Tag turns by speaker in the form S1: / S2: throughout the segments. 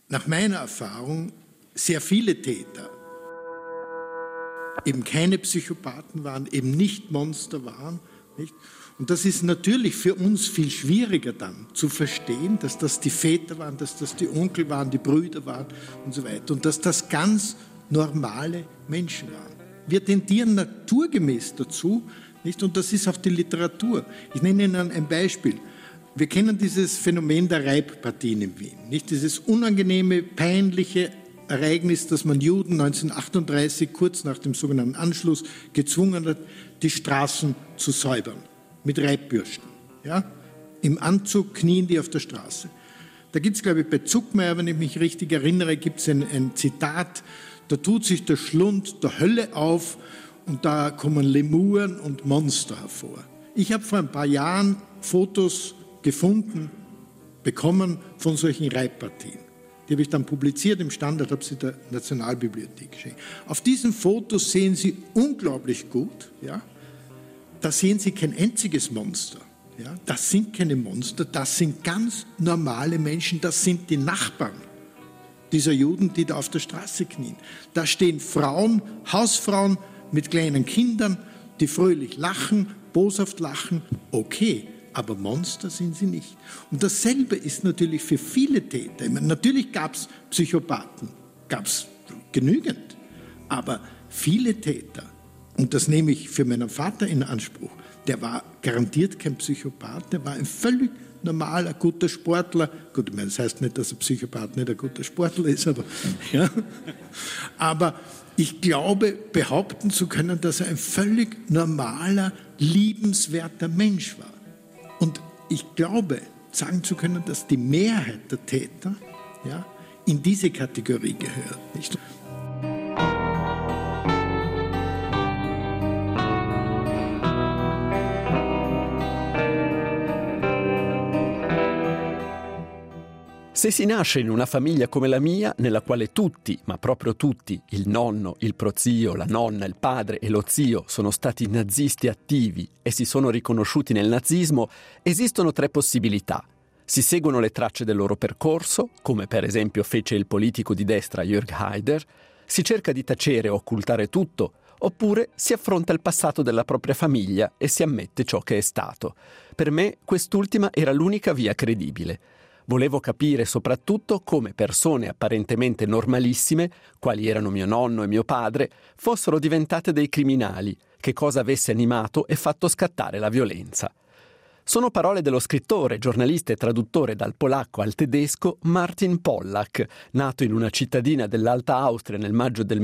S1: nach meiner Erfahrung sehr viele Täter eben keine Psychopathen waren, eben nicht Monster waren. Nicht? Und das ist natürlich für uns viel schwieriger dann zu verstehen, dass das die Väter waren, dass das die Onkel waren, die Brüder waren und so weiter. Und dass das ganz normale Menschen waren. Wir tendieren naturgemäß dazu, nicht? Und das ist auch die Literatur. Ich nenne Ihnen ein Beispiel. Wir kennen dieses Phänomen der Reibpartien in Wien. Nicht? Dieses unangenehme, peinliche Ereignis, dass man Juden 1938, kurz nach dem sogenannten Anschluss, gezwungen hat, die Straßen zu säubern. Mit Reibbürsten. Ja? Im Anzug knien die auf der Straße. Da gibt es, glaube ich, bei Zuckmayer, wenn ich mich richtig erinnere, gibt es ein Zitat, da tut sich der Schlund der Hölle auf und da kommen Lemuren und Monster hervor. Ich habe vor ein paar Jahren Fotos bekommen von solchen Reibpartien. Die habe ich dann publiziert im Standard, habe sie der Nationalbibliothek geschenkt. Auf diesen Fotos sehen Sie unglaublich gut, ja, da sehen Sie kein einziges Monster. Ja, das sind keine Monster, das sind ganz normale Menschen, das sind die Nachbarn dieser Juden, die da auf der Straße knien. Da stehen Frauen, Hausfrauen mit kleinen Kindern, die fröhlich lachen, boshaft lachen, okay, aber Monster sind sie nicht. Und dasselbe ist natürlich für viele Täter. Ich meine, natürlich gab es Psychopathen, gab es genügend, aber viele Täter, und das nehme ich für meinen Vater in Anspruch, der war garantiert kein Psychopath, der war ein völlig normaler, guter Sportler. Gut, ich meine, das heißt nicht, dass ein Psychopath nicht ein guter Sportler ist, aber, ja. Aber ich glaube, behaupten zu können, dass er ein völlig normaler, liebenswerter Mensch war. Und ich glaube, sagen zu können, dass die Mehrheit der Täter, ja, in diese Kategorie gehört. Nicht?
S2: Se si nasce in una famiglia come la mia, nella quale tutti, ma proprio tutti, il nonno, il prozio, la nonna, il padre e lo zio sono stati nazisti attivi e si sono riconosciuti nel nazismo, esistono 3 possibilità. Si seguono le tracce del loro percorso, come per esempio fece il politico di destra Jörg Haider, si cerca di tacere o occultare tutto, oppure si affronta il passato della propria famiglia e si ammette ciò che è stato. Per me quest'ultima era l'unica via credibile. Volevo capire soprattutto come persone apparentemente normalissime, quali erano mio nonno e mio padre, fossero diventate dei criminali, che cosa avesse animato e fatto scattare la violenza. Sono parole dello scrittore, giornalista e traduttore dal polacco al tedesco Martin Pollack, nato in una cittadina dell'Alta Austria nel maggio del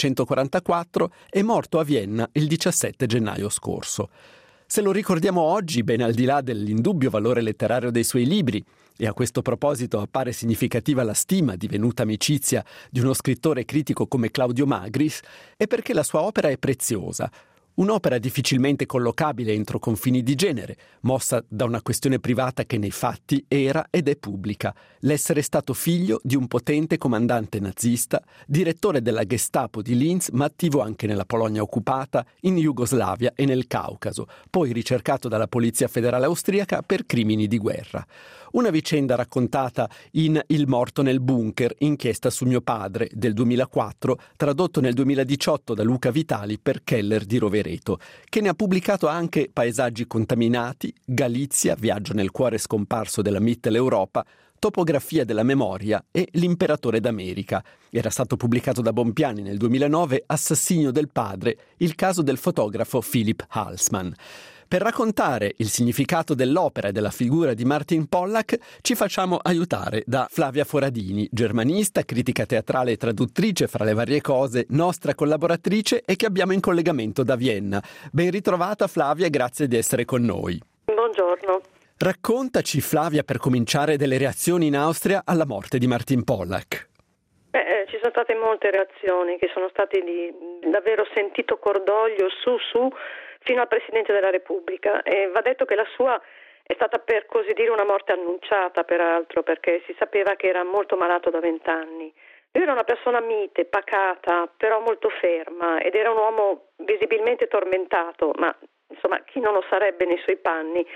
S2: 1944 e morto a Vienna il 17 gennaio scorso. Se lo ricordiamo oggi, ben al di là dell'indubbio valore letterario dei suoi libri, e a questo proposito appare significativa la stima, divenuta amicizia, di uno scrittore critico come Claudio Magris, è perché la sua opera è preziosa. Un'opera difficilmente collocabile entro confini di genere, mossa da una questione privata che nei fatti era ed è pubblica, l'essere stato figlio di un potente comandante nazista, direttore della Gestapo di Linz, ma attivo anche nella Polonia occupata, in Jugoslavia e nel Caucaso, poi ricercato dalla Polizia Federale Austriaca per crimini di guerra. Una vicenda raccontata in Il morto nel bunker, inchiesta su mio padre, del 2004, tradotto nel 2018 da Luca Vitali per Keller di Rovereto, che ne ha pubblicato anche Paesaggi contaminati, Galizia, viaggio nel cuore scomparso della Mitteleuropa, Topografia della memoria e L'imperatore d'America. Era stato pubblicato da Bompiani nel 2009 Assassinio del padre, il caso del fotografo Philip Halsman. Per raccontare il significato dell'opera e della figura di Martin Pollack ci facciamo aiutare da Flavia Foradini, germanista, critica teatrale e traduttrice, fra le varie cose, nostra collaboratrice e che abbiamo in collegamento da Vienna. Ben ritrovata Flavia e grazie di essere con noi.
S3: Buongiorno.
S2: Raccontaci Flavia, per cominciare, delle reazioni in Austria alla morte di Martin Pollack.
S3: Ci sono state molte reazioni che sono state di davvero sentito cordoglio su fino al Presidente della Repubblica, e va detto che la sua è stata, per così dire, una morte annunciata, peraltro, perché si sapeva che era molto malato da 20 anni. Lui era una persona mite, pacata, però molto ferma, ed era un uomo visibilmente tormentato, ma insomma chi non lo sarebbe nei suoi panni,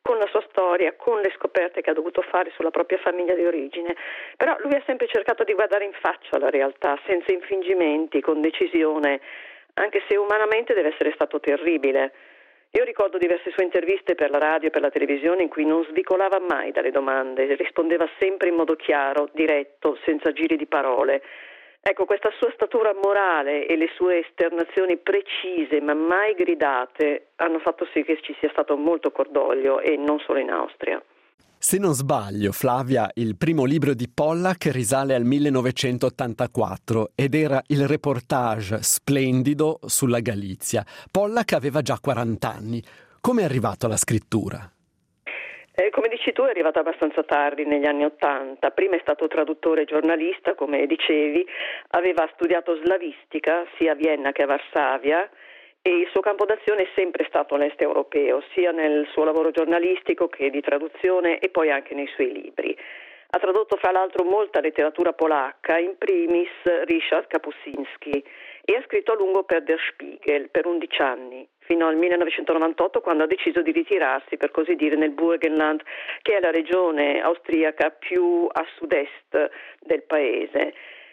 S3: con la sua storia, con le scoperte che ha dovuto fare sulla propria famiglia di origine. Però lui ha sempre cercato di guardare in faccia la realtà, senza infingimenti, con decisione, anche se umanamente deve essere stato terribile. Io ricordo diverse sue interviste per la radio e per la televisione in cui non svicolava mai dalle domande, rispondeva sempre in modo chiaro, diretto, senza giri di parole. Ecco, questa sua statura morale e le sue esternazioni precise ma mai gridate hanno fatto sì che ci sia stato molto cordoglio, e non solo in Austria.
S2: Se non sbaglio, Flavia, il primo libro di Pollack risale al 1984 ed era il reportage splendido sulla Galizia. Pollack aveva già 40 anni. Come è arrivato alla scrittura?
S3: Come dici tu, è arrivato abbastanza tardi, negli anni '80. Prima è stato traduttore e giornalista, come dicevi, aveva studiato slavistica sia a Vienna che a Varsavia, e il suo campo d'azione è sempre stato l'est europeo, sia nel suo lavoro giornalistico che di traduzione e poi anche nei suoi libri. Ha tradotto fra l'altro molta letteratura polacca, in primis Ryszard Kapuscinski, e ha scritto a lungo per Der Spiegel per 11 anni, fino al 1998, quando ha deciso di ritirarsi, per così dire, nel Burgenland, che è la regione austriaca più a sud-est del paese.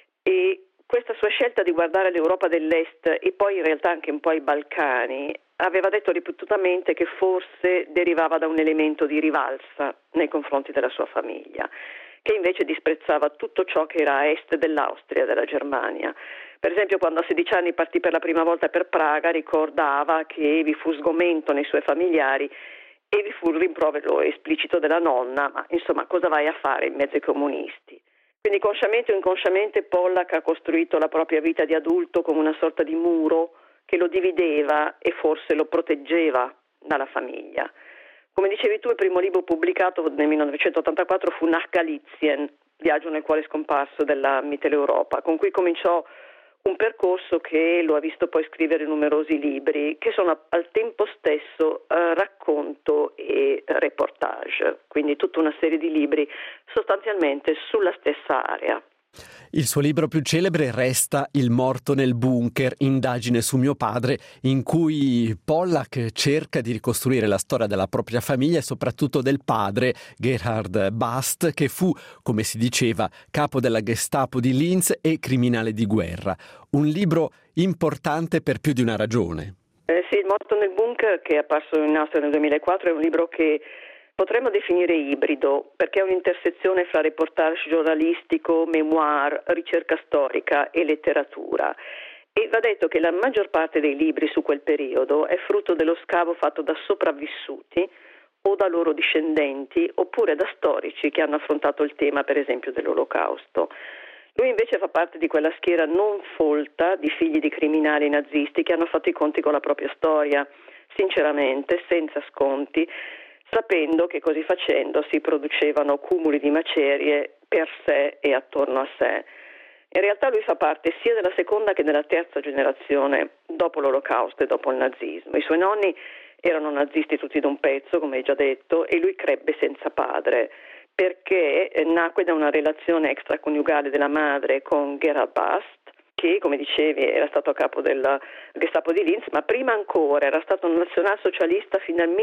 S3: E questa sua scelta di guardare l'Europa dell'Est e poi in realtà anche un po' i Balcani, aveva detto ripetutamente che forse derivava da un elemento di rivalsa nei confronti della sua famiglia, che invece disprezzava tutto ciò che era a est dell'Austria, della Germania. Per esempio, quando a 16 anni partì per la prima volta per Praga, ricordava che vi fu sgomento nei suoi familiari e vi fu il rimprovero esplicito della nonna, ma insomma cosa vai a fare in mezzo ai comunisti? Quindi consciamente o inconsciamente Pollack ha costruito la propria vita di adulto come una sorta di muro che lo divideva e forse lo proteggeva dalla famiglia. Come dicevi tu, il primo libro pubblicato nel 1984 fu Nach Galizien, viaggio nel quale è scomparso della Mitteleuropa, con cui cominciò un percorso che lo ha visto poi scrivere numerosi libri, che sono al tempo stesso racconto e reportage, quindi tutta una serie di libri sostanzialmente sulla stessa area.
S2: Il suo libro più celebre resta Il morto nel bunker, indagine su mio padre, in cui Pollack cerca di ricostruire la storia della propria famiglia e soprattutto del padre, Gerhard Bast, che fu, come si diceva, capo della Gestapo di Linz e criminale di guerra. Un libro importante per più di una ragione.
S3: Sì, Il morto nel bunker, che è apparso in Austria nel 2004, è un libro che potremmo definire ibrido, perché è un'intersezione fra reportage giornalistico, memoir, ricerca storica e letteratura. E va detto che la maggior parte dei libri su quel periodo è frutto dello scavo fatto da sopravvissuti o da loro discendenti, oppure da storici che hanno affrontato il tema, per esempio, dell'Olocausto. Lui invece fa parte di quella schiera non folta di figli di criminali nazisti che hanno fatto i conti con la propria storia, sinceramente, senza sconti, sapendo che così facendo si producevano cumuli di macerie per sé e attorno a sé. In realtà lui fa parte sia della seconda che della terza generazione dopo l'Olocausto e dopo il nazismo. I suoi nonni erano nazisti tutti d'un pezzo, come hai già detto, e lui crebbe senza padre, perché nacque da una relazione extraconiugale della madre con Gerhard Bast, che, come dicevi, era stato a capo della Gestapo di Linz, ma prima ancora era stato un nazionalsocialista fino al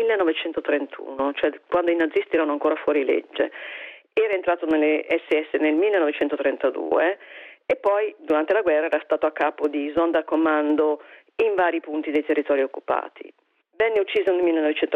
S3: 1931, cioè quando i nazisti erano ancora fuori legge. Era entrato nelle SS nel 1932 e poi, durante la guerra, era stato a capo di Sonderkommando in vari punti dei territori occupati. Venne ucciso nel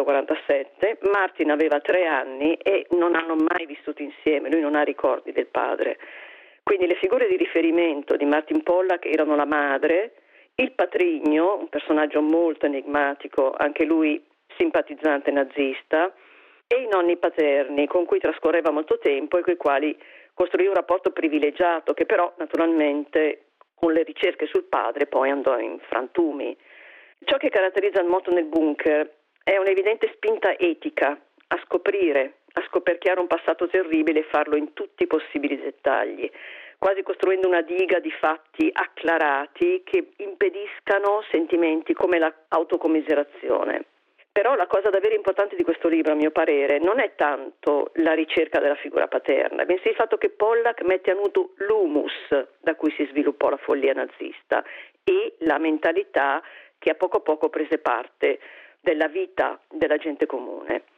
S3: 1947, Martin aveva 3 anni e non hanno mai vissuto insieme, lui non ha ricordi del padre. Quindi le figure di riferimento di Martin Pollack erano la madre, il patrigno, un personaggio molto enigmatico, anche lui simpatizzante nazista, e i nonni paterni con cui trascorreva molto tempo e con i quali costruì un rapporto privilegiato che però naturalmente con le ricerche sul padre poi andò in frantumi. Ciò che caratterizza il morto nel bunker è un'evidente spinta etica a scoprire, a scoperchiare un passato terribile e farlo in tutti i possibili dettagli, quasi costruendo una diga di fatti acclarati che impediscano sentimenti come l'autocommiserazione. Però la cosa davvero importante di questo libro, a mio parere, non è tanto la ricerca della figura paterna, bensì il fatto che Pollack mette a nudo l'humus da cui si sviluppò la follia nazista e la mentalità che a poco prese parte della vita della gente comune.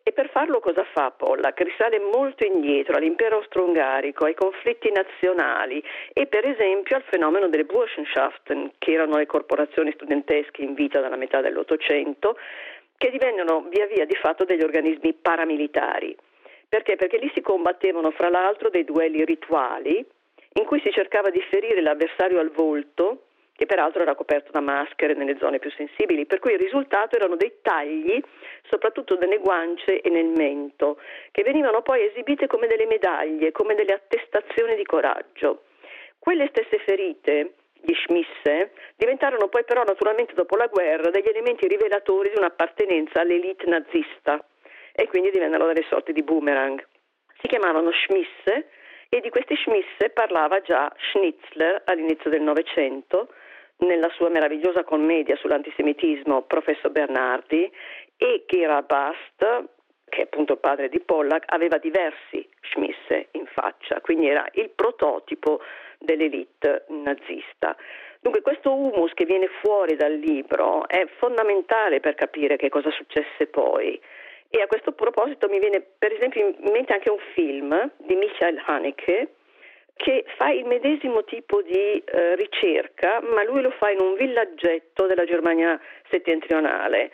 S3: E per farlo cosa fa Pollack? Risale molto indietro all'impero austro-ungarico, ai conflitti nazionali e per esempio al fenomeno delle Burschenschaften, che erano le corporazioni studentesche in vita dalla metà dell'Ottocento, che divennero via via di fatto degli organismi paramilitari. Perché? Perché lì si combattevano fra l'altro dei duelli rituali in cui si cercava di ferire l'avversario al volto, che peraltro era coperto da maschere nelle zone più sensibili, per cui il risultato erano dei tagli, soprattutto nelle guance e nel mento, che venivano poi esibite come delle medaglie, come delle attestazioni di coraggio. Quelle stesse ferite, gli Schmisse, diventarono poi però naturalmente dopo la guerra degli elementi rivelatori di un'appartenenza all'elite nazista e quindi divennero delle sorti di boomerang. Si chiamavano Schmisse e di questi Schmisse parlava già Schnitzler all'inizio del Novecento, nella sua meravigliosa commedia sull'antisemitismo Professor Bernardi, e Gerhard Bast, che è appunto il padre di Pollack, aveva diversi Schmisse in faccia, quindi era il prototipo dell'elite nazista. Dunque questo humus che viene fuori dal libro è fondamentale per capire che cosa successe poi. E a questo proposito mi viene per esempio in mente anche un film di Michael Haneke, che fa il medesimo tipo di ricerca, ma lui lo fa in un villaggetto della Germania settentrionale,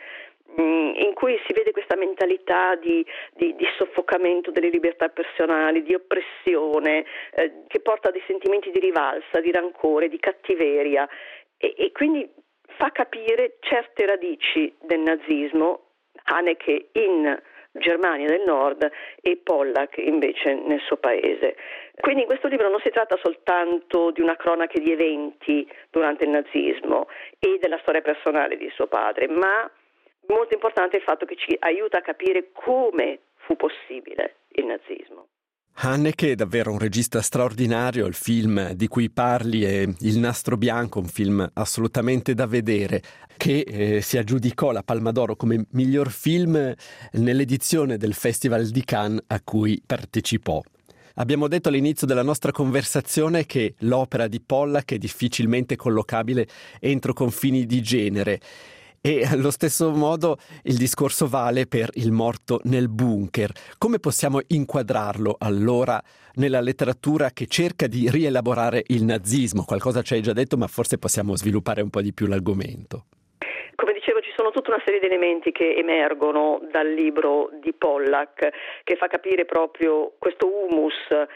S3: in cui si vede questa mentalità di soffocamento delle libertà personali, di oppressione, che porta a dei sentimenti di rivalsa, di rancore, di cattiveria, e quindi fa capire certe radici del nazismo, Haneke in Germania del Nord e Pollack invece nel suo paese. Quindi in questo libro non si tratta soltanto di una cronaca di eventi durante il nazismo e della storia personale di suo padre, ma molto importante è il fatto che ci aiuta a capire come fu possibile il nazismo.
S2: Haneke è davvero un regista straordinario, il film di cui parli è Il Nastro Bianco, un film assolutamente da vedere, che si aggiudicò la Palma d'Oro come miglior film nell'edizione del Festival di Cannes a cui partecipò. Abbiamo detto all'inizio della nostra conversazione che l'opera di Pollack è difficilmente collocabile entro confini di genere. E allo stesso modo il discorso vale per Il morto nel bunker. Come possiamo inquadrarlo allora nella letteratura che cerca di rielaborare il nazismo? Qualcosa ci hai già detto, ma forse possiamo sviluppare un po' di più l'argomento.
S3: Come dicevo, ci sono tutta una serie di elementi che emergono dal libro di Pollack, che fa capire proprio questo humus,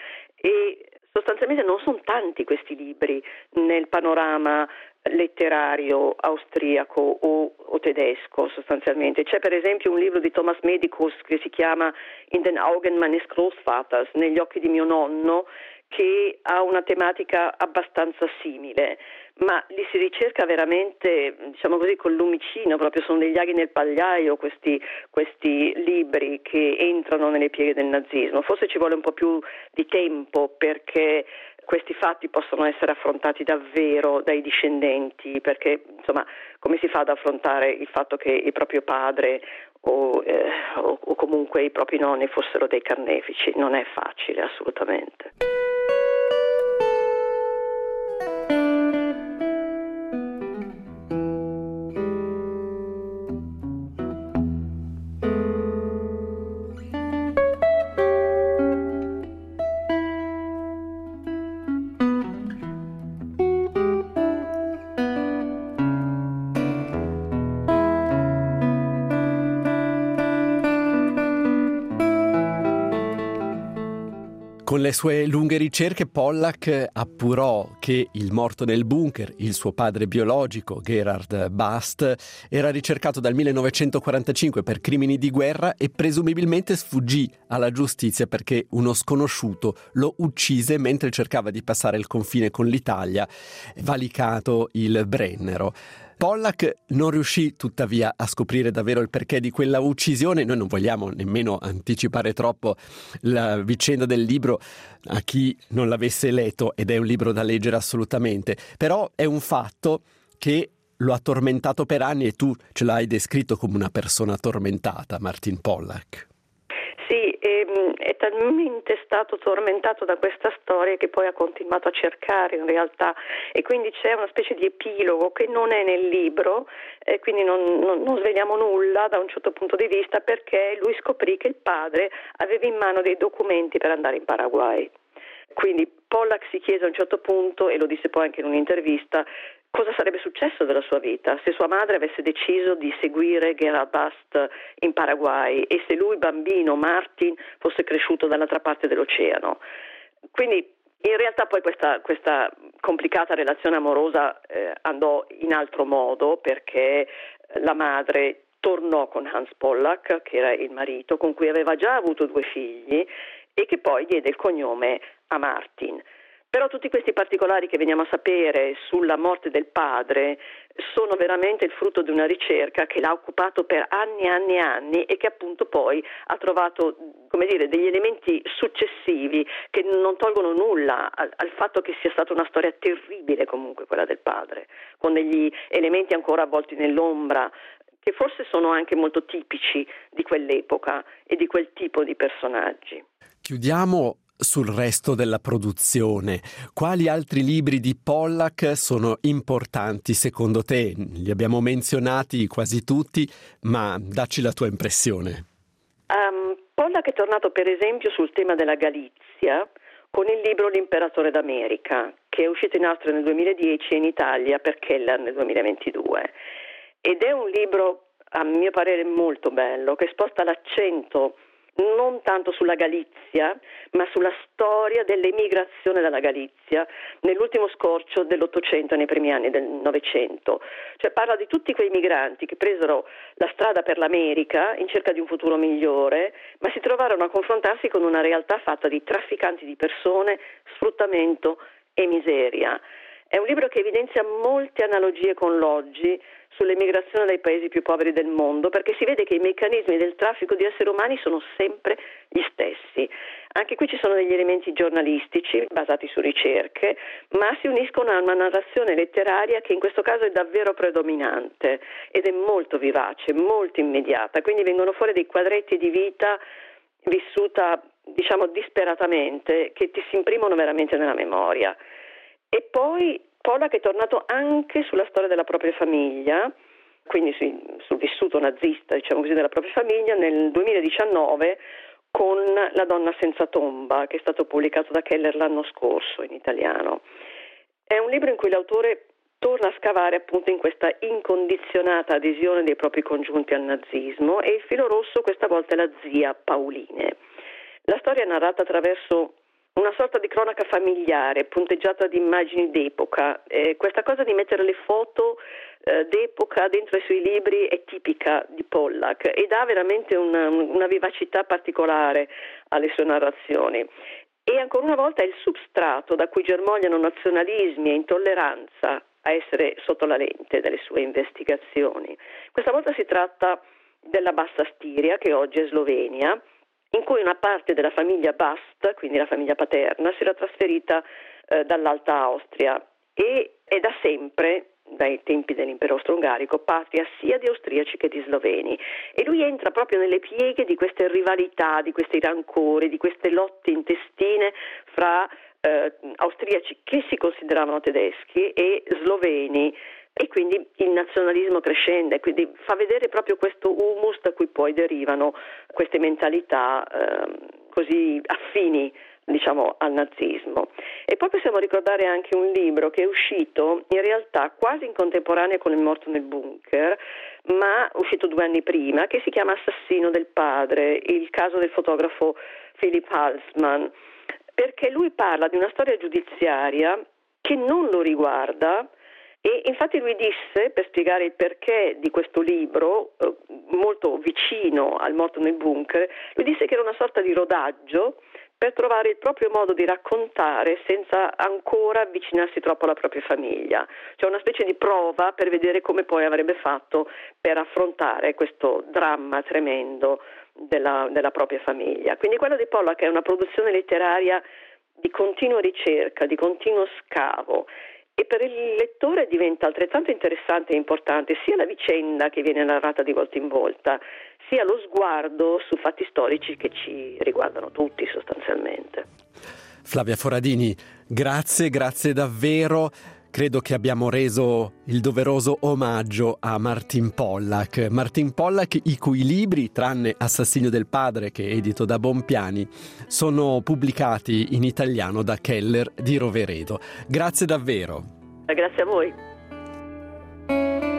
S3: e sostanzialmente non sono tanti questi libri nel panorama letterario austriaco o tedesco sostanzialmente. C'è per esempio un libro di Thomas Medicus che si chiama In den Augen meines Großvaters, negli occhi di mio nonno, che ha una tematica abbastanza simile, ma li si ricerca veramente, diciamo così, col lumicino, proprio sono degli aghi nel pagliaio questi libri che entrano nelle pieghe del nazismo. Forse ci vuole un po' più di tempo perché questi fatti possono essere affrontati davvero dai discendenti, perché insomma come si fa ad affrontare il fatto che il proprio padre o comunque i propri nonni fossero dei carnefici? Non è facile assolutamente.
S2: Con le sue lunghe ricerche Pollack appurò che il morto nel bunker, il suo padre biologico, Gerhard Bast, era ricercato dal 1945 per crimini di guerra e presumibilmente sfuggì alla giustizia perché uno sconosciuto lo uccise mentre cercava di passare il confine con l'Italia, valicato il Brennero. Pollack non riuscì tuttavia a scoprire davvero il perché di quella uccisione. Noi non vogliamo nemmeno anticipare troppo la vicenda del libro a chi non l'avesse letto, ed è un libro da leggere assolutamente, però è un fatto che lo ha tormentato per anni e tu ce l'hai descritto come una persona tormentata, Martin Pollack.
S3: Sì, è talmente stato tormentato da questa storia che poi ha continuato a cercare in realtà, e quindi c'è una specie di epilogo che non è nel libro, quindi non sveliamo nulla da un certo punto di vista, perché lui scoprì che il padre aveva in mano dei documenti per andare in Paraguay. Quindi Pollack si chiese a un certo punto, e lo disse poi anche in un'intervista, cosa sarebbe successo della sua vita se sua madre avesse deciso di seguire Gerhard Bast in Paraguay e se lui, bambino, Martin, fosse cresciuto dall'altra parte dell'oceano. Quindi in realtà poi questa complicata relazione amorosa andò in altro modo, perché la madre tornò con Hans Pollack, che era il marito, con cui aveva già avuto 2 figli e che poi diede il cognome a Martin. Però tutti questi particolari che veniamo a sapere sulla morte del padre sono veramente il frutto di una ricerca che l'ha occupato per anni e anni e anni, e che appunto poi ha trovato, come dire, degli elementi successivi che non tolgono nulla al fatto che sia stata una storia terribile comunque quella del padre, con degli elementi ancora avvolti nell'ombra, che forse sono anche molto tipici di quell'epoca e di quel tipo di personaggi.
S2: Chiudiamo sul resto della produzione. Quali altri libri di Pollack sono importanti secondo te? Li abbiamo menzionati quasi tutti, ma dacci la tua impressione.
S3: Pollack è tornato per esempio sul tema della Galizia con il libro L'imperatore d'America, che è uscito in Austria nel 2010 e in Italia per Keller nel 2022. Ed è un libro, a mio parere, molto bello, che sposta l'accento non tanto sulla Galizia, ma sulla storia dell'emigrazione dalla Galizia nell'ultimo scorcio dell'Ottocento e nei primi anni del Novecento. Cioè parla di tutti quei migranti che presero la strada per l'America in cerca di un futuro migliore, ma si trovarono a confrontarsi con una realtà fatta di trafficanti di persone, sfruttamento e miseria. È un libro che evidenzia molte analogie con l'oggi sull'emigrazione dai paesi più poveri del mondo, perché si vede che i meccanismi del traffico di esseri umani sono sempre gli stessi. Anche qui ci sono degli elementi giornalistici basati su ricerche, ma si uniscono a una narrazione letteraria che in questo caso è davvero predominante ed è molto vivace, molto immediata, quindi vengono fuori dei quadretti di vita vissuta, diciamo, disperatamente, che ti si imprimono veramente nella memoria. E poi Pollack è tornato anche sulla storia della propria famiglia, quindi sul vissuto nazista, diciamo così, della propria famiglia, nel 2019 con La donna senza tomba, che è stato pubblicato da Keller l'anno scorso in italiano. È un libro in cui l'autore torna a scavare appunto in questa incondizionata adesione dei propri congiunti al nazismo, e il filo rosso questa volta è la zia Pauline. La storia è narrata attraverso una sorta di cronaca familiare punteggiata di immagini d'epoca. Questa cosa di mettere le foto d'epoca dentro i suoi libri è tipica di Pollack e dà veramente una vivacità particolare alle sue narrazioni. E ancora una volta è il substrato da cui germogliano nazionalismi e intolleranza a essere sotto la lente delle sue investigazioni. Questa volta si tratta della Bassa Stiria, che oggi è Slovenia, in cui una parte della famiglia Bast, quindi la famiglia paterna, si era trasferita dall'Alta Austria e è da sempre, dai tempi dell'impero austro-ungarico, patria sia di austriaci che di sloveni. E lui entra proprio nelle pieghe di queste rivalità, di questi rancori, di queste lotte intestine fra austriaci che si consideravano tedeschi e sloveni, e quindi il nazionalismo crescente, quindi fa vedere proprio questo humus da cui poi derivano queste mentalità così affini, diciamo, al nazismo. E poi possiamo ricordare anche un libro che è uscito in realtà quasi in contemporanea con Il morto nel bunker, ma uscito 2 anni prima, che si chiama Assassino del padre, il caso del fotografo Philipp Halsmann, perché lui parla di una storia giudiziaria che non lo riguarda. E infatti lui disse, per spiegare il perché di questo libro, molto vicino al morto nel bunker, lui disse che era una sorta di rodaggio per trovare il proprio modo di raccontare senza ancora avvicinarsi troppo alla propria famiglia. Cioè una specie di prova per vedere come poi avrebbe fatto per affrontare questo dramma tremendo della propria famiglia. Quindi quello di Pollack è una produzione letteraria di continua ricerca, di continuo scavo, e per il lettore diventa altrettanto interessante e importante sia la vicenda che viene narrata di volta in volta, sia lo sguardo su fatti storici che ci riguardano tutti sostanzialmente.
S2: Flavia Foradini, grazie davvero. Credo che abbiamo reso il doveroso omaggio a Martin Pollack. Martin Pollack, i cui libri, tranne Assassinio del padre, che è edito da Bompiani, sono pubblicati in italiano da Keller di Roveredo. Grazie davvero.
S3: Grazie a voi.